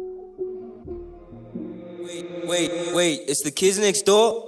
Wait, it's the kids next door?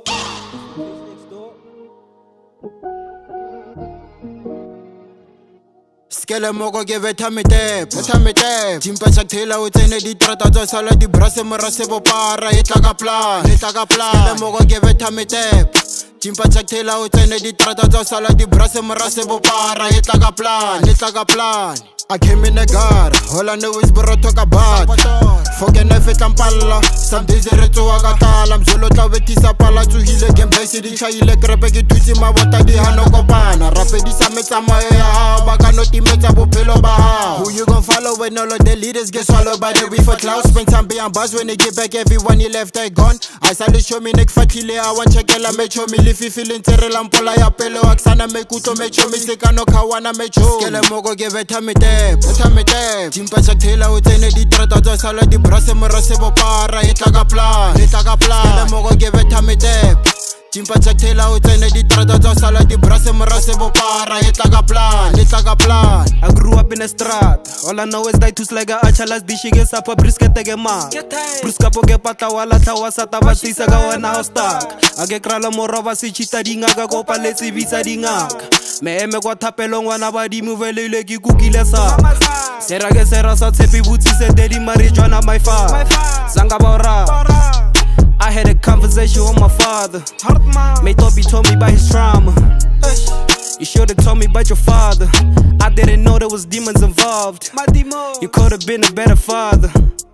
Skele moko ke vetha metep Timpa tsa thela o tsene di trata tsa sala di brase morase bopara e tla ka plan Skele moko ke vetha metep Timpa tsa thela o tsene di trata tsa sala di brase morase bopara e tla ka plan I came in a gar, all I know is bro talk about Fucking knife et lampalla, some days re tsoa ka tala Mzolo tla vetisa pala tsohile gameplay se di chaile krepe ke tutsi mabota di hano kopana Rape di sa metsamayo ya hao, ba ka no timetsa bophelo ba hao Who you gon' follow when all of the leaders get swallowed by the reefer clouds Spend time being buzz when they get back everyone you left they gone I sale show me nek fatile, I want checkela mecho mi lifi feeling tere lampola ya pelo Aksana me kuto mecho mi seka no kawana mecho Skele moko ke vetha metep Timpa tsa thela o tsene di trata tsa sala di brase morase bopara e tla ka plan Skele moko ke vetha metep Timpa tsa thela o tsene di trata tsa sala di brase morase bopara e tla ka plan I grew up in a strat, all I know is die tools like a achalas dishi ke sapa brisket ke ma Bruska po ke patla wala thawa sa ta batisa ka wena ho stuck Ake krala moroba se chita dingaka ko paletsi bisa dingaka Me eme kwa thapelong wana ba di movelele ke kukile sa Sera ke sera sa tshepi butsi se dedi mari jwana my father Zanga bora I had a conversation with my father Mate Toby told me about his trauma You should've told me about your father I didn't know there was demons involved You could've been a better father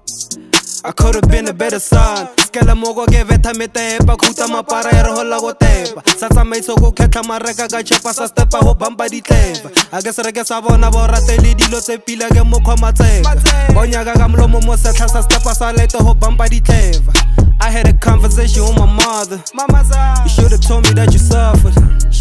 I could've been a better son Skele moko ke vetha metepa Khuta mapara e re hola go tepa Sa tsamaiso go khetla mareka ka chepa Sa stepa ho bamba ditleva A ke se re ke sa bona bo ratele dilo tse pila ke mokgwa matseka Ba nyaka ka mlomo mo setla sa stepa sa leto ho bamba ditleva I had a conversation with my mother You should've told me that you suffered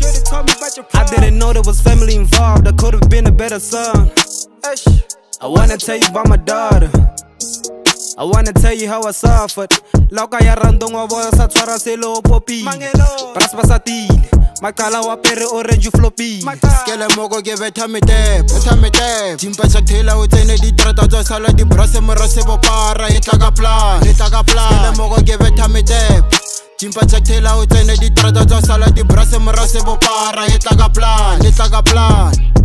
I didn't know there was family involved I could've been a better son I wanna tell you about my daughter I wanna tell you how I suffered Lauka ya randong wa boya sa tshwara selo popi Pras ba sa tile Makala wa pere orange floppy Skele moko ke vetha metep Timpa tsa thela o tsene di trata tsa sala di brase morase bopara e tla ka plan Skele moko ke vetha metep Timpa tsa thela o tsene di trata tsa sala di brase morase bopara e tla ka plan